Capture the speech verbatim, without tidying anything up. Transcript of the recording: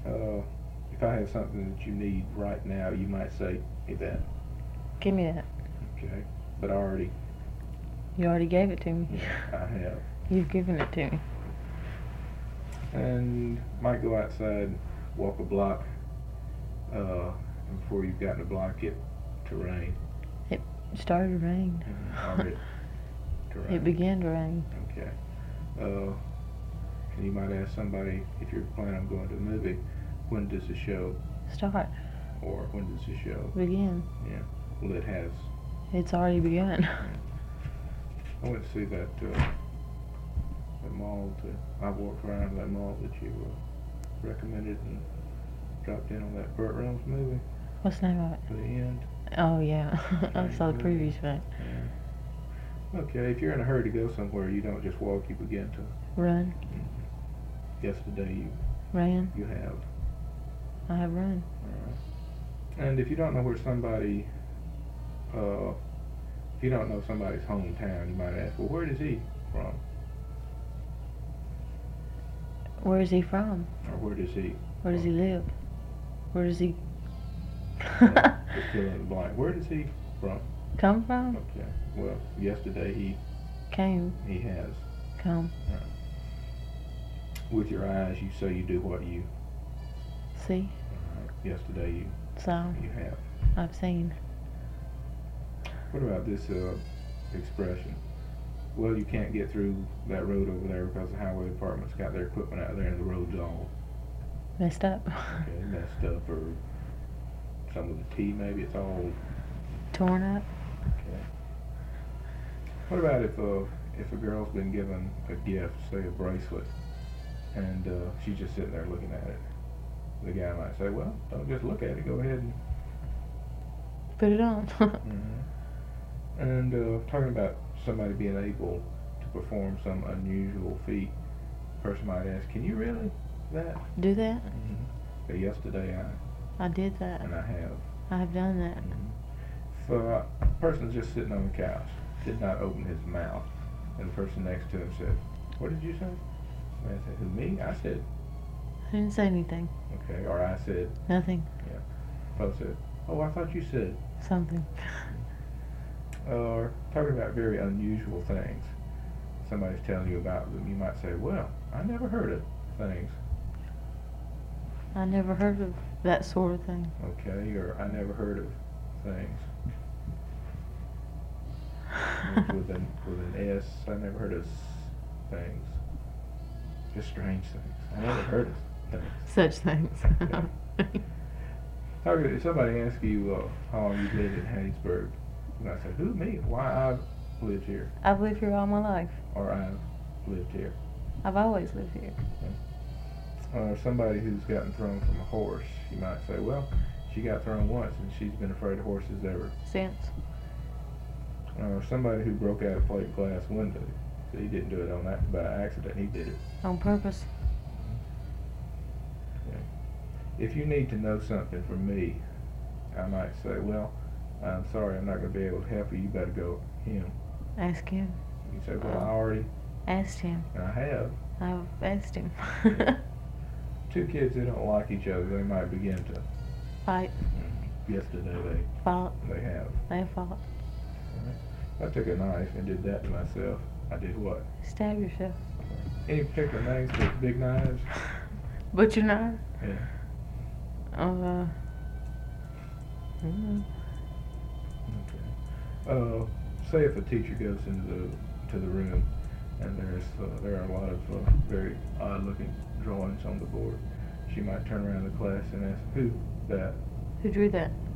Uh, if I have something that you need right now, you might say, hey, that. Give me that. Okay. But I already, You already gave it to me. yeah, I have. You've given it to me. And might go outside, walk a block, uh, and before you've gotten a block, it to rain. It started to rain. Mhm. Or it to rain. It began to rain. Okay. Uh, and you might ask somebody, if you're planning on going to a movie, when does the show, Start. or when does the show, Begin. yeah, well, it has. It's already begun. I went to see that, uh, that mall, to, I walked around that mall that you uh, recommended and dropped in on that Burt Reynolds movie, What's the name of it? The End. Oh, yeah. I Okay, saw the good. previews for it. Yeah. Okay, if you're in a hurry to go somewhere, you don't just walk, you begin to. Run. Mm-hmm. Yesterday you, Ran. you have. I have run. Alright. And if you don't know where somebody, uh, if you don't know somebody's hometown, you might ask, well, where is he from? Where is he from? Or where does he? Where does he live? Where does he Yeah, just fill in the blank. Where does he from? come from? Okay. Well, yesterday he Came. he has. Come. With your eyes, you say you do what you. See. Uh, yesterday you So. you have. I've seen. What about this uh, expression? Well, you can't get through that road over there because the highway department's got their equipment out there and the road's all Messed up. okay, messed up, or some of the T maybe it's all Torn up. okay. What about if uh, if a girl's been given a gift, say a bracelet, and uh, she's just sitting there looking at it? The guy might say, well, don't just look at it, go ahead and Put it on. mm-hmm. And uh, talking about somebody being able to perform some unusual feat, a person might ask, can you really that? Do that? Mm-hmm. But yesterday I I did that. and I have. I have done that. Mm-hmm. So uh, a person's just sitting on the couch, did not open his mouth, and the person next to him said, what did you say? And I said, who, me? I said, I didn't say anything. okay, or I said, Nothing. yeah. Fellow said, oh, I thought you said. Something. Or talking about very unusual things. Somebody's telling you about them, you might say, well, I never heard of things. I never heard of that sort of thing. Okay, or I never heard of things. with an with an S, I never heard of s- things. Just strange things. I never heard of things. Such things. Yeah. Talking, if somebody asks you uh, how long you've lived in Hattiesburg, you might say, who, me? Why, I've lived here. I've lived here all my life. Or I've lived here. I've always lived here. Or somebody who's gotten thrown from a horse, you might say, well, she got thrown once and she's been afraid of horses ever. Since. Or somebody who broke out a plate glass window. So he didn't do it on that by accident, he did it. On purpose. If you need to know something from me, I might say, well, I'm sorry, I'm not going to be able to help you, you better go him. Ask him. You say, well, I already, Asked him. and I have. I've asked him. Two kids that don't like each other, they might begin to. Fight. Yesterday they Fought. they have. They have fought. I took a knife and did that to myself. I did what? Stab yourself. Any particular names for big knives? Butcher knife. Yeah. Uh. Mm, Okay. Uh, say if a teacher goes into the to the room and there's uh, there are a lot of uh, very odd-looking drawings on the board, she might turn around the class and ask, "Who that?" who drew that?